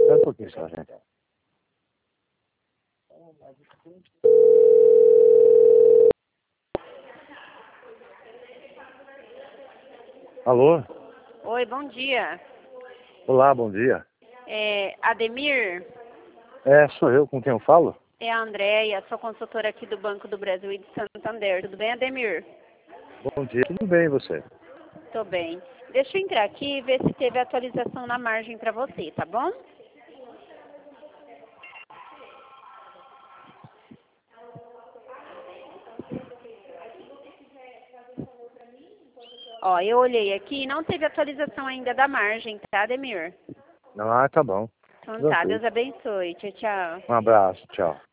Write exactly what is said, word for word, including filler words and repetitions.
Espera um pouquinho só, gente. Alô? Oi, bom dia. Olá, bom dia. É, Ademir, É, sou eu com quem eu falo? é a Andréia, sou consultora aqui do Banco do Brasil e de Santander. Tudo bem, Ademir? Bom dia, tudo bem e você? Tô bem. Deixa eu entrar aqui e ver se teve atualização na margem para você, tá bom? Ó, eu olhei aqui e não teve atualização ainda da margem, tá, Ademir? Ah, tá bom. Então tá, Tranquilo. Deus abençoe. Tchau, tchau. Um abraço, tchau.